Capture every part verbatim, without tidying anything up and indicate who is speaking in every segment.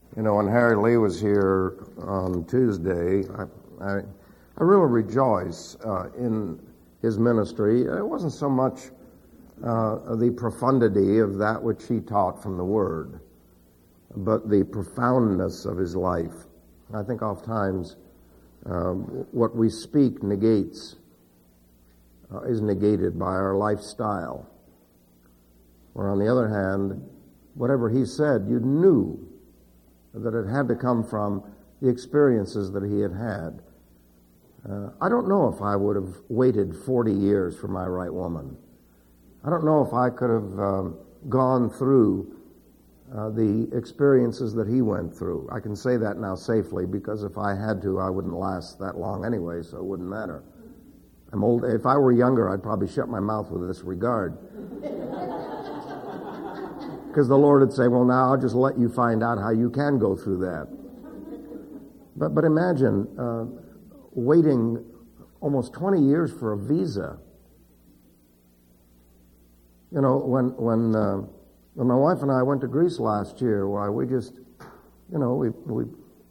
Speaker 1: You know, when Harry Lee was here on Tuesday, I, I, I really rejoice uh, in his ministry. It wasn't so much uh, the profundity of that which he taught from the Word, but the profoundness of his life. I think oftentimes um, what we speak negates, uh, is negated by our lifestyle. Where on the other hand, whatever he said, you knew that it had to come from the experiences that he had had. Uh, I don't know if I would have waited forty years for my right woman. I don't know if I could have um, gone through uh, the experiences that he went through. I can say that now safely because if I had to, I wouldn't last that long anyway, so it wouldn't matter. I'm old. If I were younger, I'd probably shut my mouth with this regard. Because the Lord would say, well, now I'll just let you find out how you can go through that. But but imagine uh, waiting almost twenty years for a visa. You know, when when uh, when my wife and I went to Greece last year, why we just, you know, we we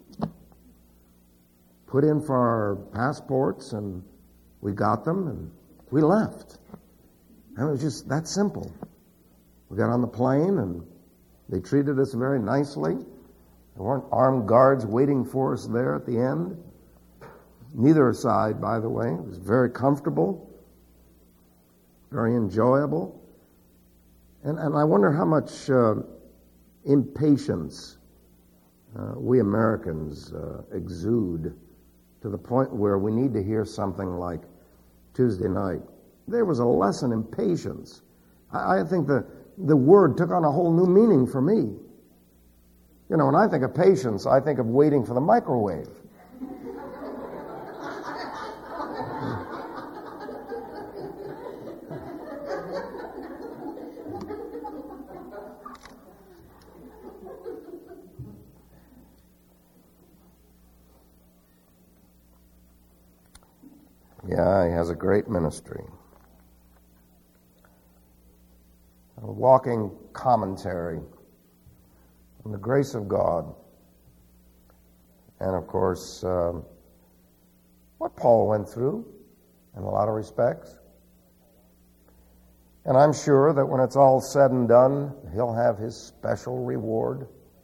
Speaker 1: put in for our passports and we got them and we left. And it was just that simple. We got on the plane, and they treated us very nicely. There weren't armed guards waiting for us there at the end. Neither side, by the way. It was very comfortable, very enjoyable. And, and I wonder how much uh, impatience uh, we Americans uh, exude to the point where we need to hear something like Tuesday night. There was a lesson in patience. I, I think the The word took on a whole new meaning for me. You know, when I think of patience, I think of waiting for the microwave. Yeah, he has a great ministry. A walking commentary on the grace of God. And of course, um, what Paul went through in a lot of respects. And I'm sure that when it's all said and done, he'll have his special reward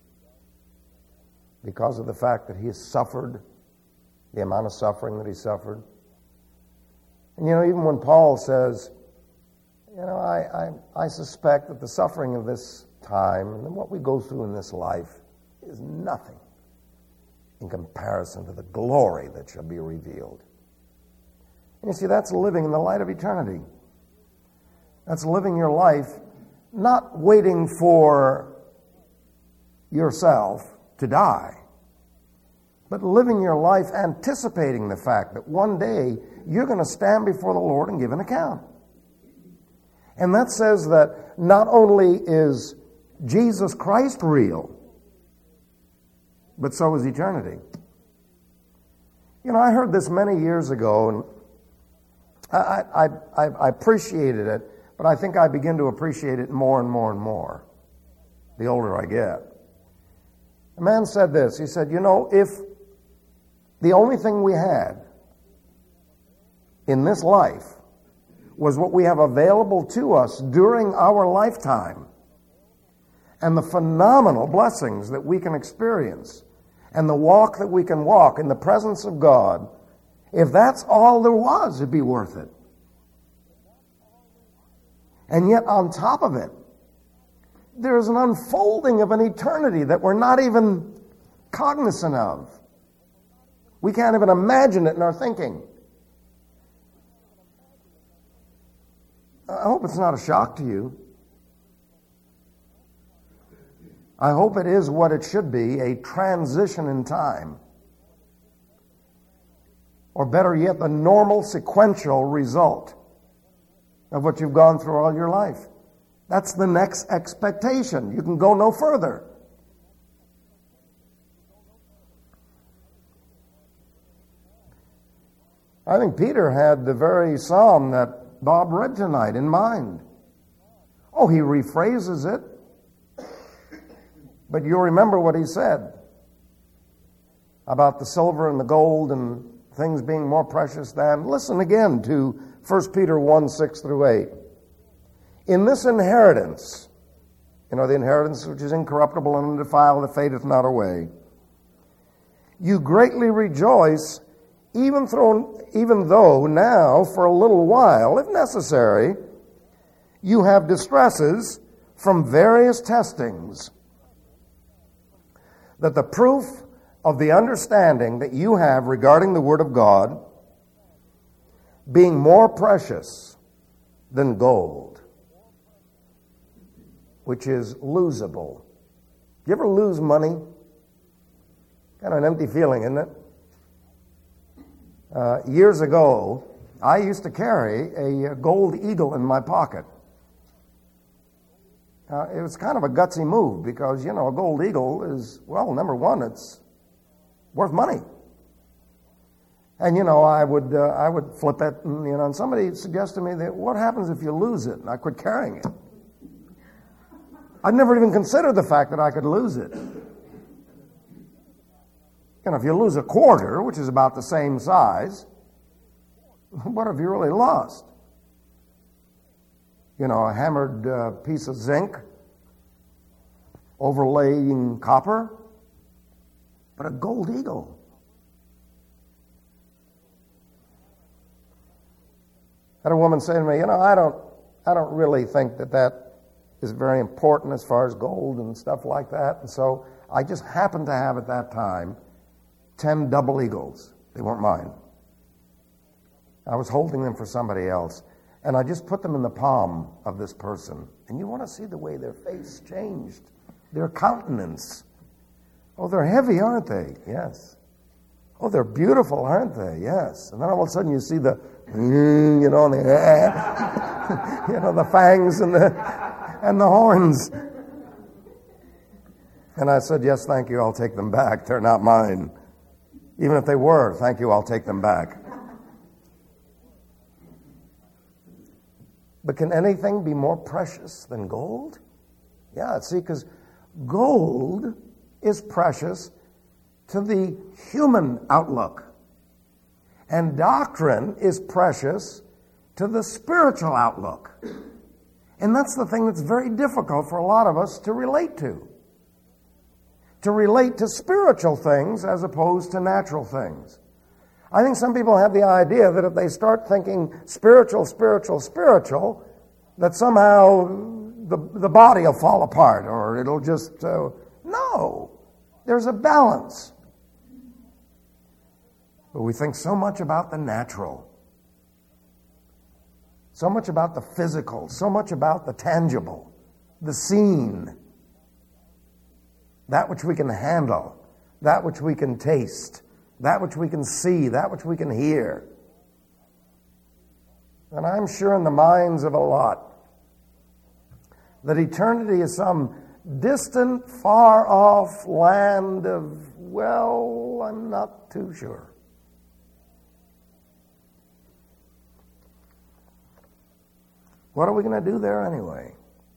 Speaker 1: because of the fact that he has suffered, the amount of suffering that he suffered. And you know, even when Paul says, You know, I, I, I suspect that the suffering of this time and what we go through in this life is nothing in comparison to the glory that shall be revealed. And you see, that's living in the light of eternity. That's living your life not waiting for yourself to die, but living your life anticipating the fact that one day you're going to stand before the Lord and give an account. And that says that not only is Jesus Christ real, but so is eternity. You know, I heard this many years ago, and I, I, I, I appreciated it, but I think I begin to appreciate it more and more and more the older I get. A man said this. He said, you know, if the only thing we had in this life was what we have available to us during our lifetime, and the phenomenal blessings that we can experience, and the walk that we can walk in the presence of God, if that's all there was, it'd be worth it. And yet on top of it, there's an unfolding of an eternity that we're not even cognizant of. We can't even imagine it in our thinking. I hope it's not a shock to you. I hope it is what it should be, a transition in time. Or better yet, the normal sequential result of what you've gone through all your life. That's the next expectation. You can go no further. I think Peter had the very psalm that Bob read tonight in mind. Oh, he rephrases it. But you'll remember what he said. about the silver and the gold and things being more precious than. Listen again to First Peter one, six through eight. In this inheritance, you know, the inheritance which is incorruptible and undefiled, that fadeth not away, you greatly rejoice, even though, even though now, for a little while, if necessary, you have distresses from various testings, that the proof of the understanding that you have regarding the Word of God, being more precious than gold, which is losable. You ever lose money? Kind of an empty feeling, isn't it? Uh, years ago, I used to carry a gold eagle in my pocket. Uh, it was kind of a gutsy move because, you know, a gold eagle is, well, number one, it's worth money. And, you know, I would uh, I would flip it, and, you know, and somebody suggested to me that what happens if you lose it? And I quit carrying it. I'd never even considered the fact that I could lose it. You know, if you lose a quarter, which is about the same size, what have you really lost? You know, a hammered uh, piece of zinc overlaying copper, but a gold eagle. I had a woman say to me, you know, I don't, I don't really think that that is very important as far as gold and stuff like that. And so I just happened to have at that time ten double eagles. They weren't mine. I was holding them for somebody else. And I just put them in the palm of this person. And you want to see the way their face changed, their countenance. Oh, they're heavy, aren't they? Yes. Oh, they're beautiful, aren't they? Yes. And then all of a sudden you see the, you know, the, you know, the fangs and the and the horns. And I said, yes, thank you, I'll take them back. They're not mine. Even if they were, thank you, I'll take them back. But can anything be more precious than gold? Yeah, see, because gold is precious to the human outlook. And doctrine is precious to the spiritual outlook. And that's the thing that's very difficult for a lot of us to relate to. To relate to spiritual things as opposed to natural things. I think some people have the idea that if they start thinking spiritual, spiritual, spiritual, that somehow the, the body will fall apart or it'll just... Uh, no, there's a balance. But we think so much about the natural, so much about the physical, so much about the tangible, the seen, that which we can handle, that which we can taste, that which we can see, that which we can hear. And I'm sure in the minds of a lot that eternity is some distant, far-off land of, well, I'm not too sure. What are we going to do there anyway?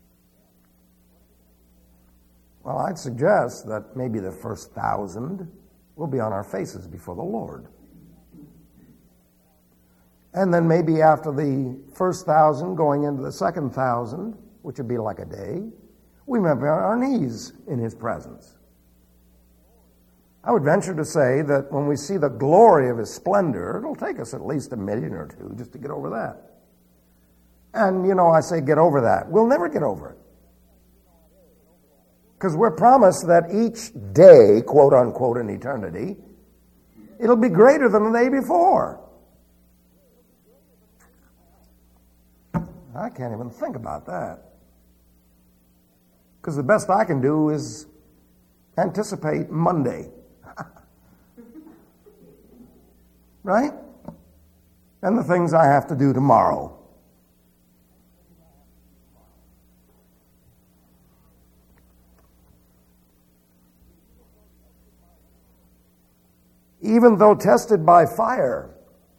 Speaker 1: Well, I'd suggest that maybe the first thousand will be on our faces before the Lord. And then maybe after the first thousand, going into the second thousand, which would be like a day, we might be on our knees in His presence. I would venture to say that when we see the glory of His splendor, it'll take us at least a million or two just to get over that. And, you know, I say get over that. We'll never get over it. Because we're promised that each day, quote unquote, in eternity, it'll be greater than the day before. I can't even think about that. Because the best I can do is anticipate Monday. Right? And the things I have to do tomorrow. Even though tested by fire,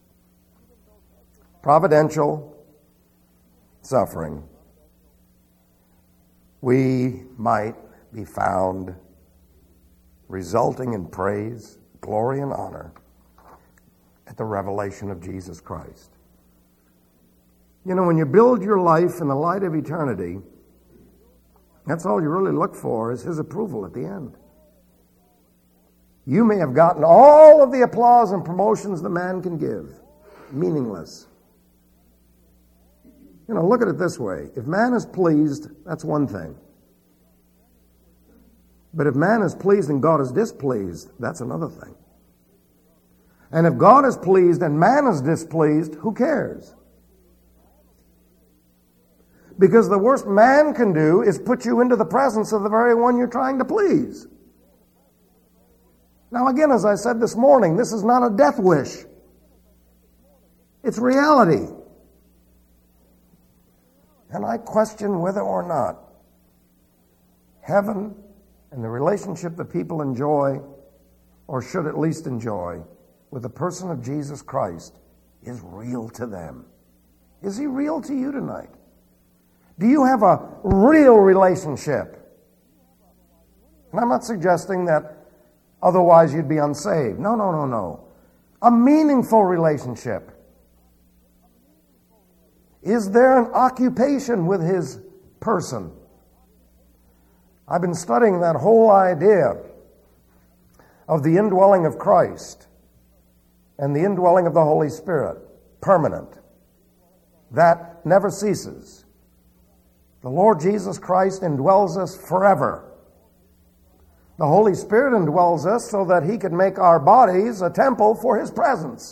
Speaker 1: providential suffering, we might be found resulting in praise, glory and honor at the revelation of Jesus Christ. You know, when you build your life in the light of eternity, that's all you really look for is His approval at the end. You may have gotten all of the applause and promotions the man can give. Meaningless. You know, look at it this way. If man is pleased, that's one thing. But if man is pleased and God is displeased, that's another thing. And if God is pleased and man is displeased, who cares? Because the worst man can do is put you into the presence of the very one you're trying to please. Now again, as I said this morning, this is not a death wish. It's reality. And I question whether or not heaven and the relationship that people enjoy, or should at least enjoy, with the person of Jesus Christ is real to them. Is He real to you tonight? Do you have a real relationship? And I'm not suggesting that otherwise you'd be unsaved. No, no, no, no. A meaningful relationship. Is there an occupation with His person? I've been studying that whole idea of the indwelling of Christ and the indwelling of the Holy Spirit, permanent. That never ceases. The Lord Jesus Christ indwells us forever. The Holy Spirit indwells us so that He could make our bodies a temple for His presence.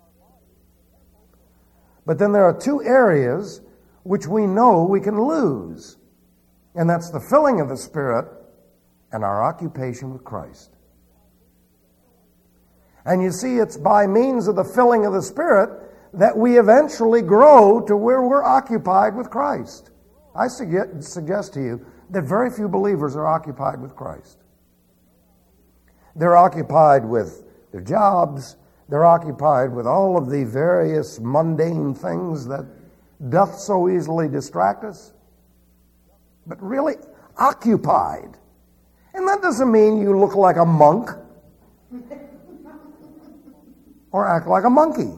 Speaker 1: But then there are two areas which we know we can lose. And that's the filling of the Spirit and our occupation with Christ. And you see, it's by means of the filling of the Spirit that we eventually grow to where we're occupied with Christ. I suggest, suggest to you that very few believers are occupied with Christ. They're occupied with their jobs. They're occupied with all of the various mundane things that doth so easily distract us. But really occupied. And that doesn't mean you look like a monk or act like a monkey.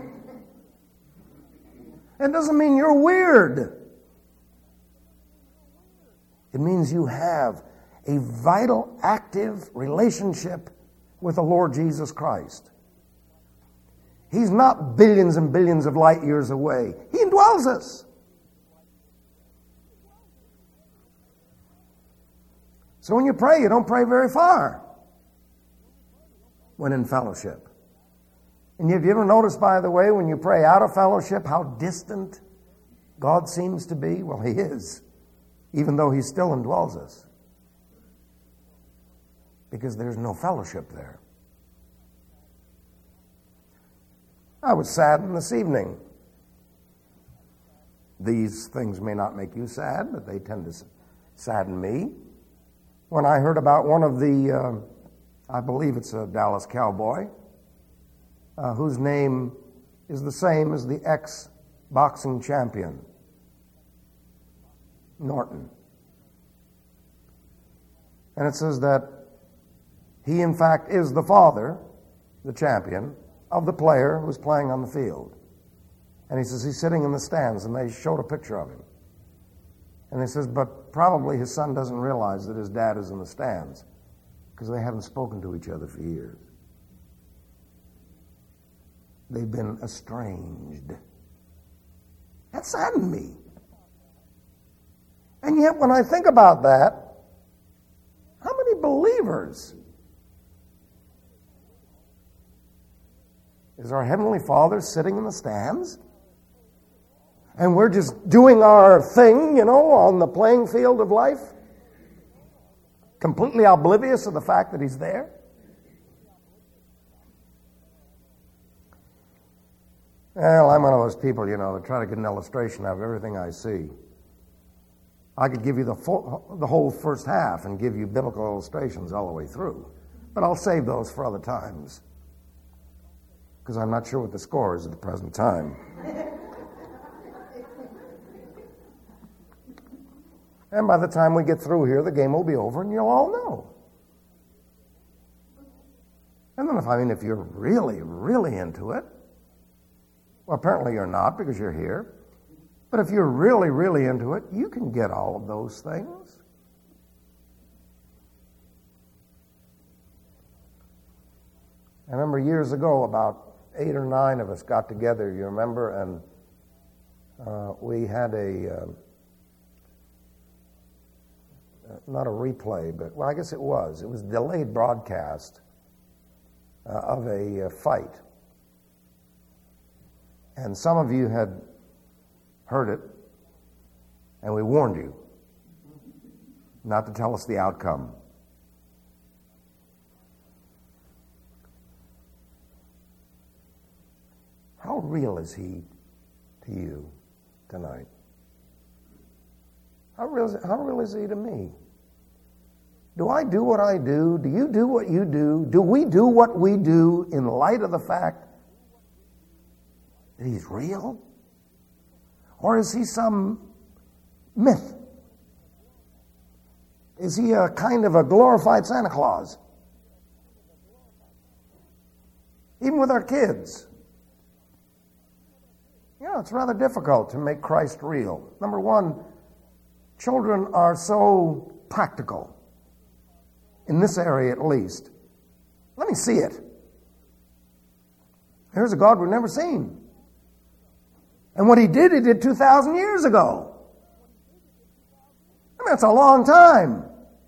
Speaker 1: It doesn't mean you're weird. It means you have a vital, active relationship with the Lord Jesus Christ. He's not billions and billions of light years away. He indwells us. So when you pray, you don't pray very far when in fellowship. And have you ever noticed, by the way, when you pray out of fellowship, how distant God seems to be? Well, He is, even though He still indwells us. Because there's no fellowship there. I was saddened this evening. These things may not make you sad, but they tend to sadden me. When I heard about one of the, uh, I believe it's a Dallas Cowboy, uh, whose name is the same as the ex-boxing champion, Norton. And it says that he, in fact, is the father, the champion, of the player who's playing on the field. And he says he's sitting in the stands, and they showed a picture of him. And he says, but probably his son doesn't realize that his dad is in the stands because they haven't spoken to each other for years. They've been estranged. That saddened me. And yet when I think about that, how many believers is our Heavenly Father sitting in the stands? And we're just doing our thing, you know, on the playing field of life? Completely oblivious of the fact that He's there? Well, I'm one of those people, you know, that try to get an illustration out of everything I see. I could give you the full, the whole first half and give you biblical illustrations all the way through. But I'll save those for other times, because I'm not sure what the score is at the present time. And by the time we get through here, the game will be over and you'll all know. And then if I mean if you're really, really into it, well, apparently you're not because you're here. But if you're really, really into it, you can get all of those things. I remember years ago, about eight or nine of us got together, you remember, and uh, we had a, uh, not a replay, but, well, I guess it was. It was a delayed broadcast uh, of a uh, fight. And some of you had heard it, and we warned you not to tell us the outcome. How real is he to you tonight? How real is, how real is he to me? Do I do what I do? Do you do what you do? Do we do what we do in light of the fact that he's real? Or is he some myth? Is he a kind of a glorified Santa Claus? Even with our kids. You know, it's rather difficult to make Christ real. Number one, children are so practical. In this area at least. Let me see it. Here's a God we've never seen. And what he did, he did two thousand years ago. I mean, that's a long time.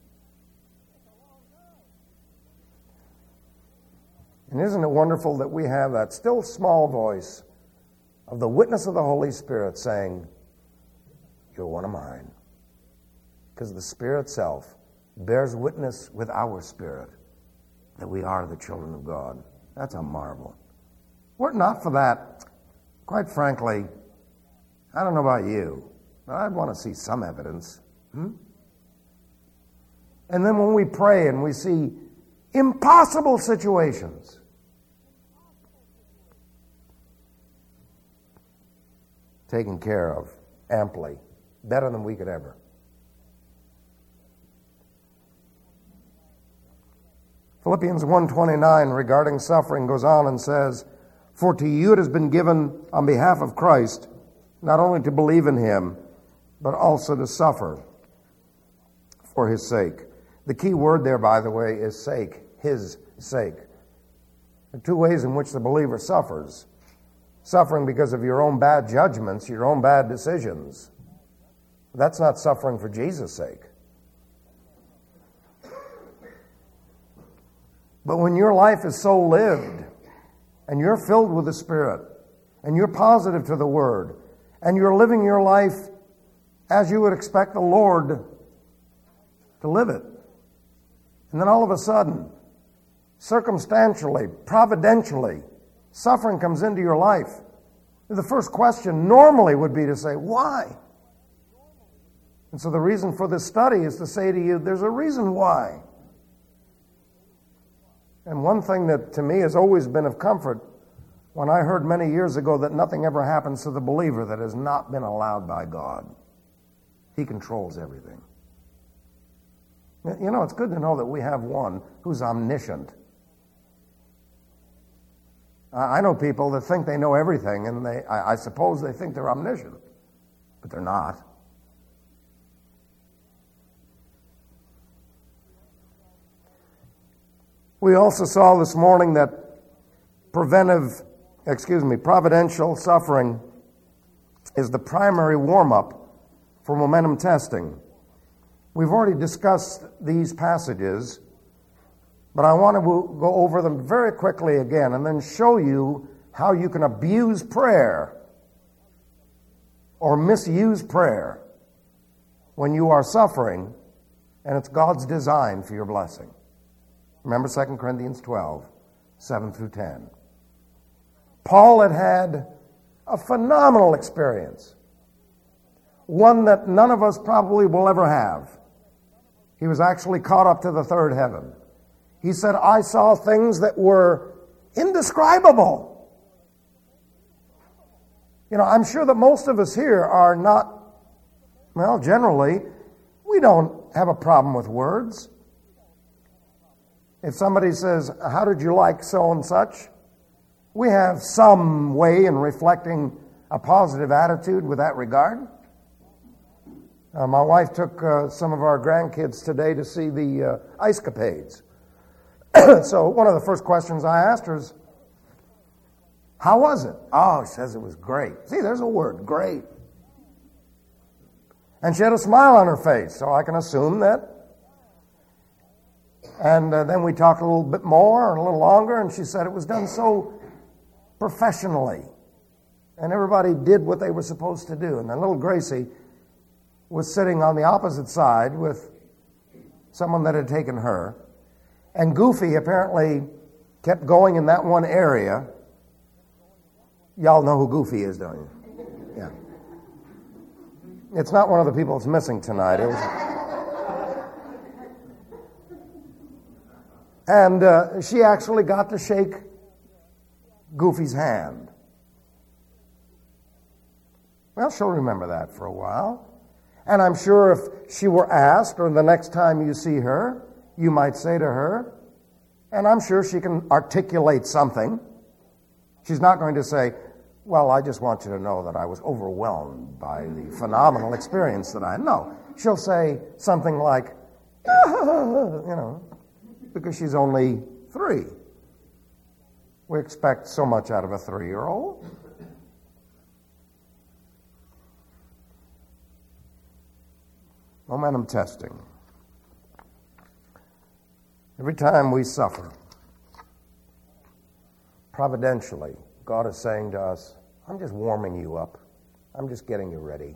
Speaker 1: And isn't it wonderful that we have that still small voice of the witness of the Holy Spirit saying, you're one of mine. Because the Spirit itself bears witness with our spirit that we are the children of God. That's a marvel. Were it not for that, quite frankly, I don't know about you, but I'd want to see some evidence. Hmm? And then when we pray and we see impossible situations, taken care of amply, better than we could ever. Philippians one twenty-nine regarding suffering goes on and says, for to you it has been given on behalf of Christ not only to believe in him, but also to suffer for his sake. The key word there, by the way, is sake, his sake. There are two ways in which the believer suffers. Suffering because of your own bad judgments, your own bad decisions. That's not suffering for Jesus' sake. But when your life is so lived, and you're filled with the Spirit, and you're positive to the Word, and you're living your life as you would expect the Lord to live it, and then all of a sudden, circumstantially, providentially, suffering comes into your life, the first question normally would be to say, why? And so the reason for this study is to say to you, there's a reason why. And one thing that to me has always been of comfort, when I heard many years ago that nothing ever happens to the believer that has not been allowed by God. He controls everything. You know, it's good to know that we have one who's omniscient. I know people that think they know everything, and they, I, I suppose they think they're omniscient, but they're not. We also saw this morning that preventive, excuse me, providential suffering is the primary warm-up for momentum testing. We've already discussed these passages, but I want to go over them very quickly again and then show you how you can abuse prayer or misuse prayer when you are suffering and it's God's design for your blessing. Remember Second Corinthians twelve, seven through ten. Paul had had a phenomenal experience, one that none of us probably will ever have. He was actually caught up to the third heaven. He said, I saw things that were indescribable. You know, I'm sure that most of us here are not, well, generally, we don't have a problem with words.
Speaker 2: If somebody says, how did you like so and such? We have some way in reflecting a positive attitude with that regard. Uh, my wife took uh, some of our grandkids today to see the uh, Ice Capades. So one of the first questions I asked her is, how was it? Oh, she says it was great. See, there's a word, great. And she had a smile on her face, so I can assume that. And uh, then we talked a little bit more and a little longer, and she said it was done so professionally. And everybody did what they were supposed to do. And then little Gracie was sitting on the opposite side with someone that had taken her. And Goofy apparently kept going in that one area. Y'all know who Goofy is, don't you? Yeah. It's not one of the people that's missing tonight. It was... And uh, she actually got to shake Goofy's hand. Well, she'll remember that for a while. And I'm sure if she were asked, or the next time you see her, you might say to her, and I'm sure she can articulate something. She's not going to say, well, I just want you to know that I was overwhelmed by the phenomenal experience that I had. No, she'll say something like, you know, because she's only three. We expect so much out of a three-year-old. Momentum testing. Every time we suffer, providentially, God is saying to us, I'm just warming you up. I'm just getting you ready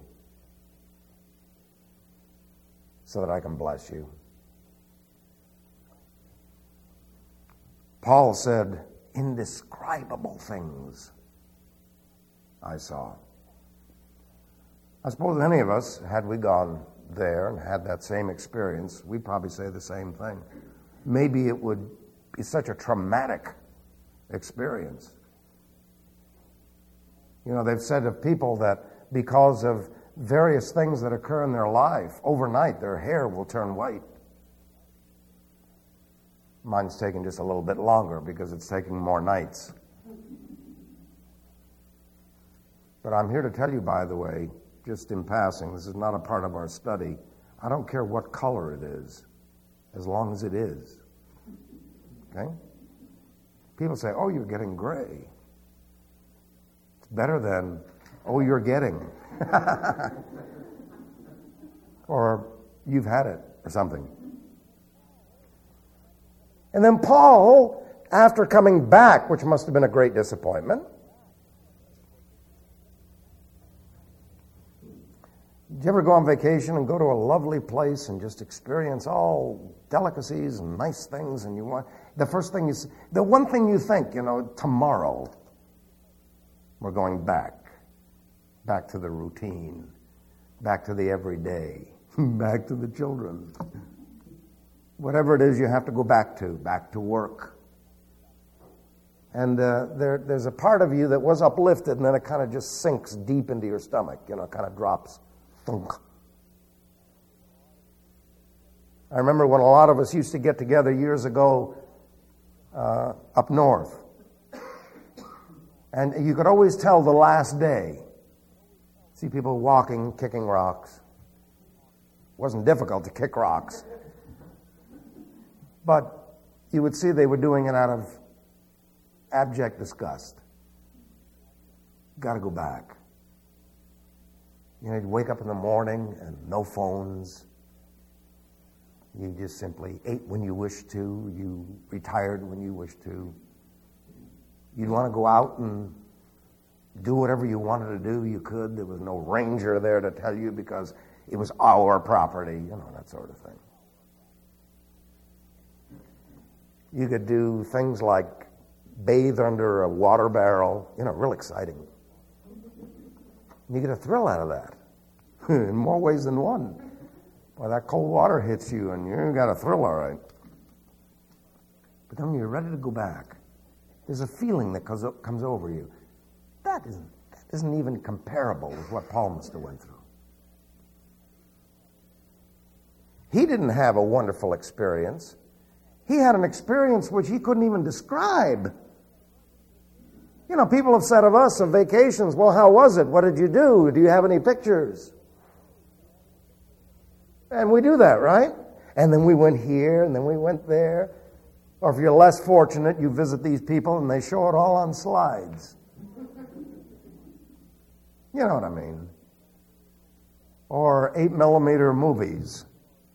Speaker 2: so that I can bless you. Paul said, indescribable things I saw. I suppose any of us, had we gone there and had that same experience, we'd probably say the same thing. Maybe it would be such a traumatic experience. You know, they've said of people that because of various things that occur in their life, overnight their hair will turn white. Mine's taking just a little bit longer because it's taking more nights. But I'm here to tell you, by the way, just in passing, this is not a part of our study. I don't care what color it is, as long as it is. Okay? People say, oh, you're getting gray. It's better than, oh, you're getting. Or you've had it, or something. And then Paul, after coming back, which must have been a great disappointment, did you ever go on vacation and go to a lovely place and just experience all delicacies and nice things, and you want, the first thing you, the one thing you think, you know, tomorrow we're going back, back to the routine, back to the everyday, back to the children. Whatever it is you have to go back to, back to work. And uh, there, there's a part of you that was uplifted, and then it kind of just sinks deep into your stomach, you know, kind of drops. Thunk. I remember when a lot of us used to get together years ago uh, up north. And you could always tell the last day. See people walking, kicking rocks. It wasn't difficult to kick rocks. But you would see they were doing it out of abject disgust. Got to go back. You know, you'd wake up in the morning and no phones. You just simply ate when you wished to. You retired when you wished to. You'd want to go out and do whatever you wanted to do, you could. There was no ranger there to tell you because it was our property, you know, that sort of thing. You could do things like bathe under a water barrel, you know, real exciting. You get a thrill out of that in more ways than one. Well, that cold water hits you and you got a thrill, all right. But then when you're ready to go back, there's a feeling that comes, comes over you. That isn't, that isn't even comparable with what Paul must have went through. He didn't have a wonderful experience. He had an experience which he couldn't even describe. You know, people have said of us of vacations, well, how was it? What did you do? Do you have any pictures? And we do that, right? And then we went here, and then we went there. Or if you're less fortunate, you visit these people and they show it all on slides. You know what I mean? Or eight millimeter movies.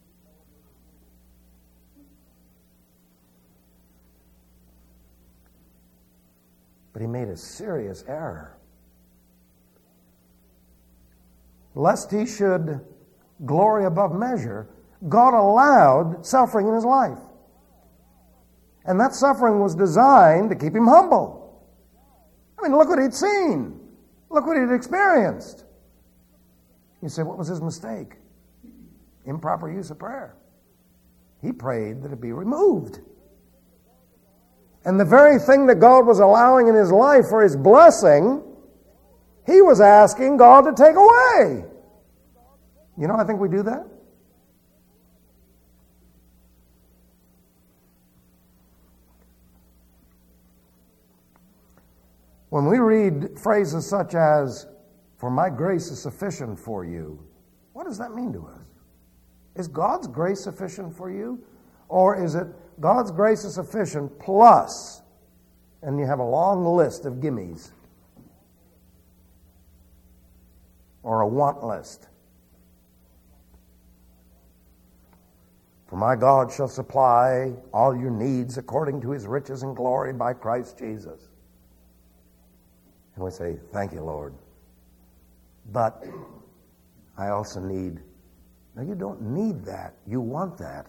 Speaker 2: But he made a serious error. Lest he should glory above measure, God allowed suffering in his life. And that suffering was designed to keep him humble. I mean, look what he'd seen. Look what he'd experienced. You say, what was his mistake? Improper use of prayer. He prayed that it be removed. And the very thing that God was allowing in his life for his blessing, he was asking God to take away. You know, I think we do that. When we read phrases such as, "For my grace is sufficient for you," what does that mean to us? Is God's grace sufficient for you? Or is it God's grace is sufficient plus, and you have a long list of gimmies? Or a want list. For my God shall supply all your needs according to his riches and glory by Christ Jesus. And we say, thank you, Lord. But I also need. No, you don't need that. You want that.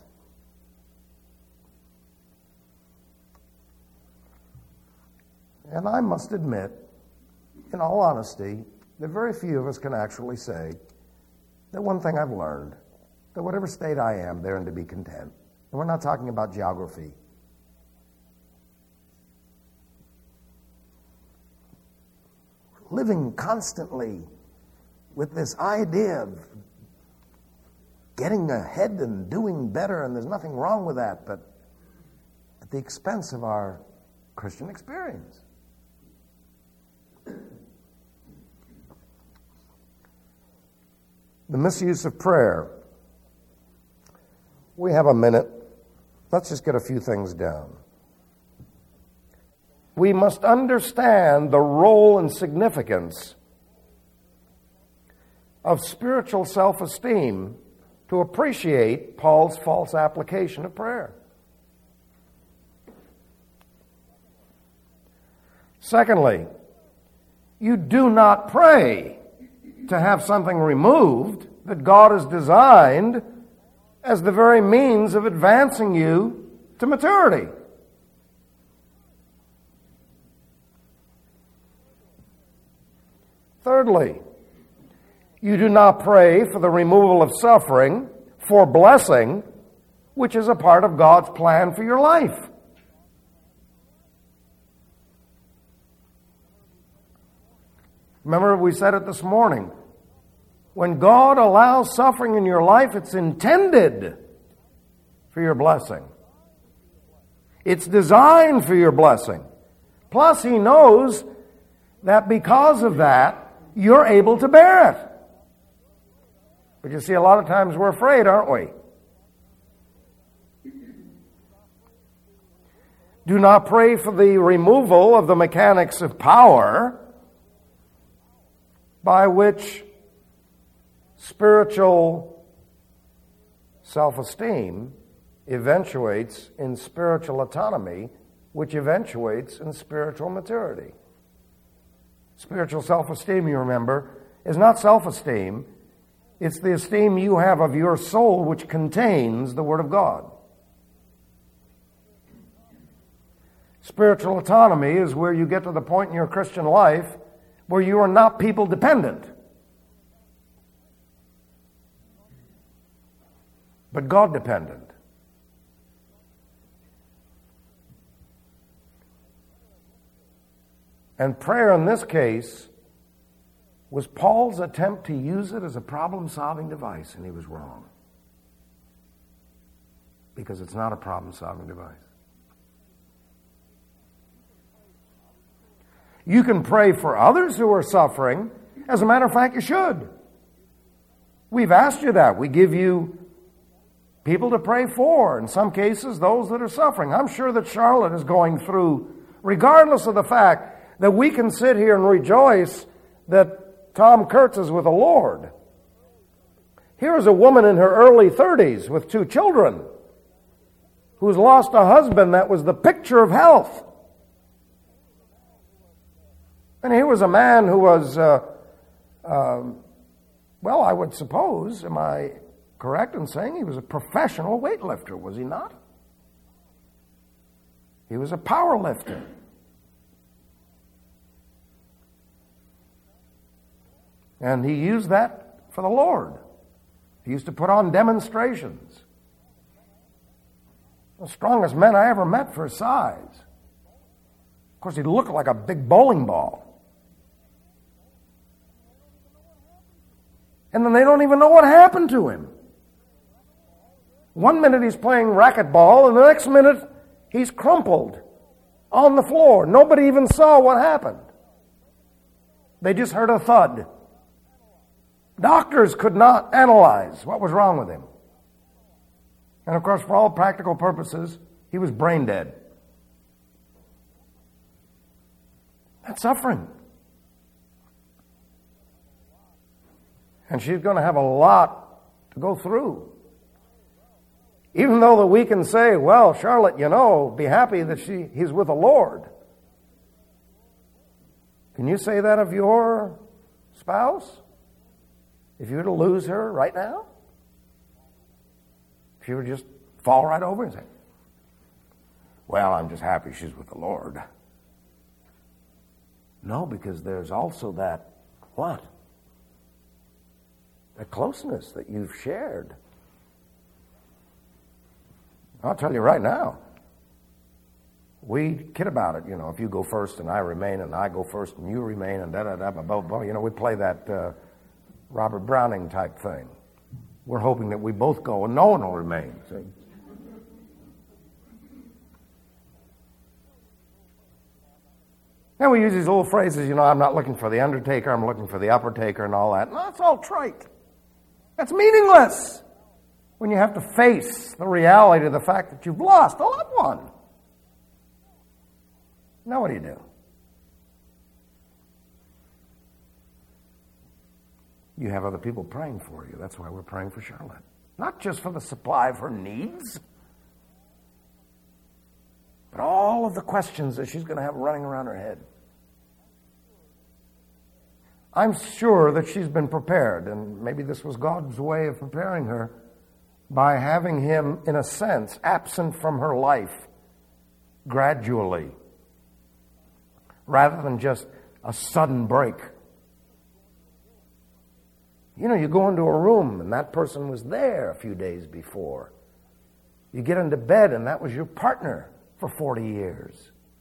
Speaker 2: And I must admit, in all honesty, that very few of us can actually say that one thing I've learned, that whatever state I am, therein to be content. And we're not talking about geography. Living constantly with this idea of getting ahead and doing better, and there's nothing wrong with that, but at the expense of our Christian experience. The misuse of prayer. We have a minute. Let's just get a few things down. We must understand the role and significance of spiritual self-esteem to appreciate Paul's false application of prayer. Secondly, you do not pray to have something removed that God has designed as the very means of advancing you to maturity. Thirdly, you do not pray for the removal of suffering for blessing, which is a part of God's plan for your life. Remember, we said it this morning. When God allows suffering in your life, it's intended for your blessing. It's designed for your blessing. Plus, he knows that because of that, you're able to bear it. But you see, a lot of times we're afraid, aren't we? Do not pray for the removal of the mechanics of power by which spiritual self-esteem eventuates in spiritual autonomy, which eventuates in spiritual maturity. Spiritual self-esteem, you remember, is not self-esteem. It's the esteem you have of your soul, which contains the Word of God. Spiritual autonomy is where you get to the point in your Christian life where you are not people dependent, but God dependent. And prayer in this case was Paul's attempt to use it as a problem-solving device, and he was wrong. because it's not a problem-solving device. You can pray for others who are suffering. As a matter of fact, you should. We've asked you that. We give you people to pray for. In some cases, those that are suffering. I'm sure that Charlotte is going through, regardless of the fact that we can sit here and rejoice that Tom Kurtz is with the Lord. Here is a woman in her early thirties with two children who's lost a husband that was the picture of health. And here was a man who was, uh, uh, well, I would suppose, am I correct in saying he was a professional weightlifter, was he not? He was a power lifter. And he used that for the Lord. He used to put on demonstrations. The strongest man I ever met for his size. Of course, he looked like a big bowling ball. And then they don't even know what happened to him. One minute he's playing racquetball, and the next minute he's crumpled on the floor. Nobody even saw what happened. They just heard a thud. Doctors could not analyze what was wrong with him. And of course, for all practical purposes, he was brain dead. That's suffering. And she's going to have a lot to go through. Even though that we can say, well, Charlotte, you know, be happy that she he's with the Lord. Can you say that of your spouse? If you were to lose her right now? If you were to just fall right over and say, well, I'm just happy she's with the Lord. No, because there's also that, what? That closeness that you've shared. I'll tell you right now, we kid about it, you know, if you go first and I remain and I go first and you remain and da-da-da, blah, blah, you know, we play that uh, Robert Browning type thing. We're hoping that we both go and no one will remain, see? And we use these little phrases, you know, I'm not looking for the undertaker, I'm looking for the uppertaker and all that. No, that's all trite. That's meaningless when you have to face the reality of the fact that you've lost a loved one. Now what do you do? You have other people praying for you. That's why we're praying for Charlotte. Not just for the supply of her needs, but all of the questions that she's going to have running around her head. I'm sure that she's been prepared, and maybe this was God's way of preparing her by having him, in a sense, absent from her life gradually, rather than just a sudden break. You know, you go into a room and that person was there a few days before. You get into bed and that was your partner for forty years.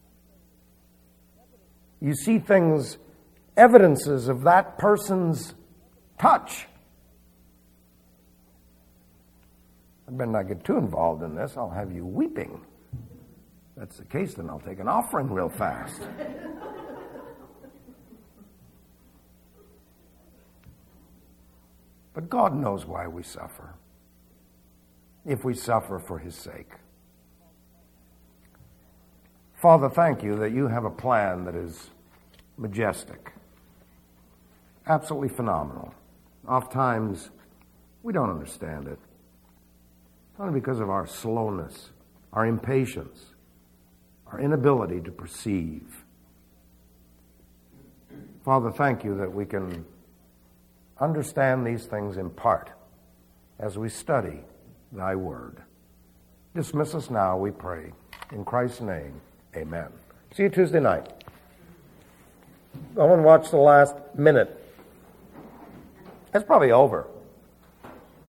Speaker 2: You see things, evidences of that person's touch. I better not get too involved in this. I'll have you weeping. If that's the case, then I'll take an offering real fast. But God knows why we suffer, if we suffer for his sake. Father, thank you that you have a plan that is majestic, absolutely phenomenal. Oftentimes, we don't understand it, only because of our slowness, our impatience, our inability to perceive. Father, thank you that we can understand these things in part as we study thy word. Dismiss us now, we pray. In Christ's name, amen. See you Tuesday night. Go and watch the last minute. It's probably over.